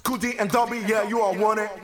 Cool D and Dobby, yeah, you all want it.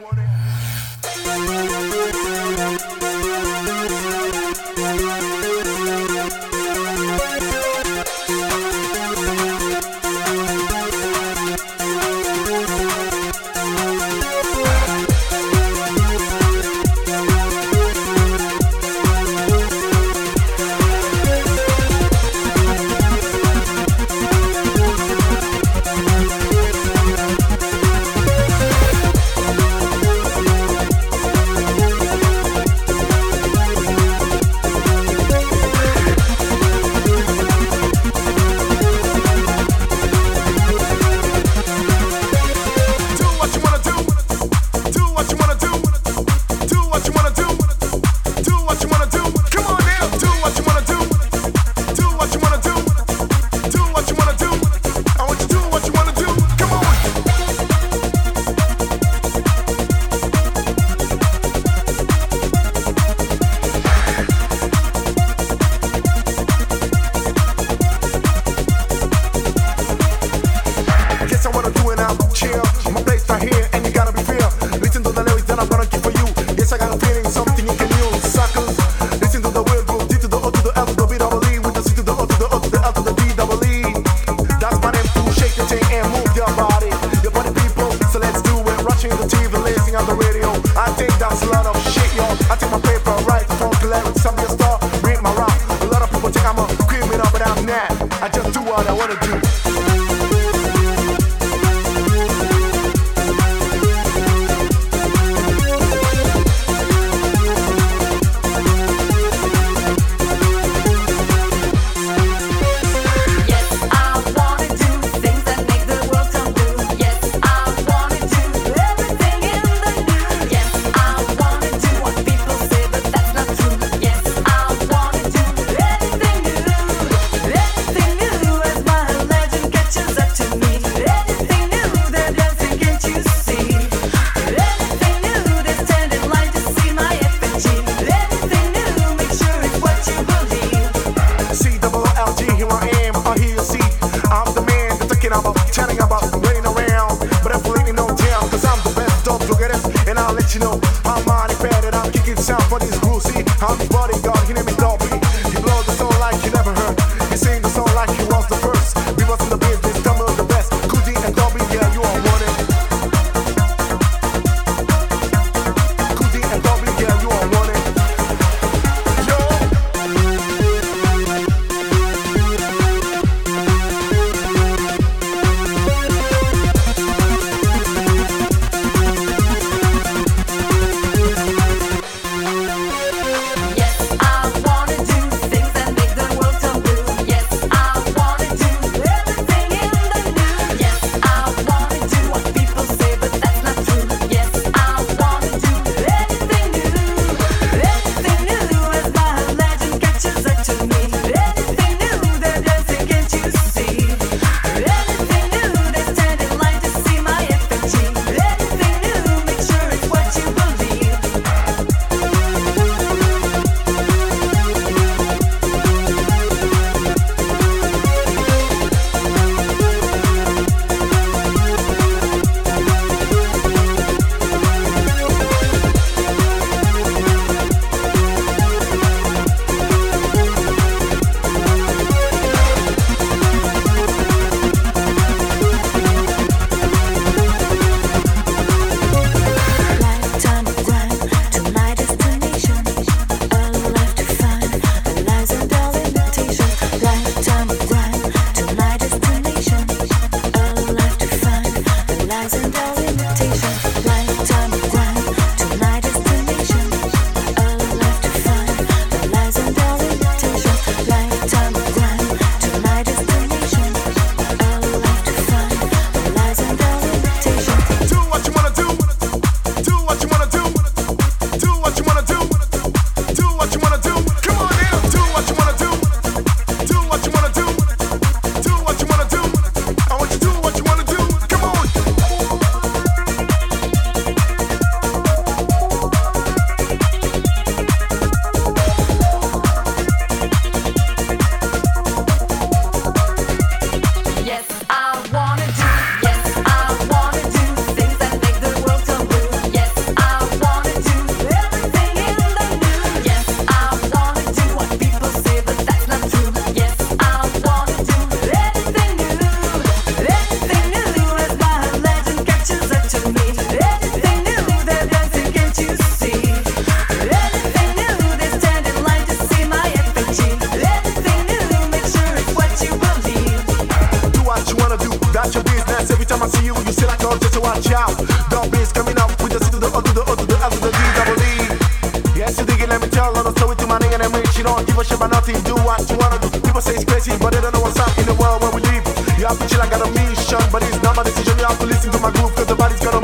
watch out. The bass coming up with the C to the O to the O to the L to the D double E. Yes, you dig it, let me tell all the story to my nigga and rich. You don't give a shit about nothing, do what you wanna do. People say it's crazy, but they don't know what's up in the world where we live. You have to chill, I got a mission, but it's not my decision. You have to listen to my groove, cause the body's gonna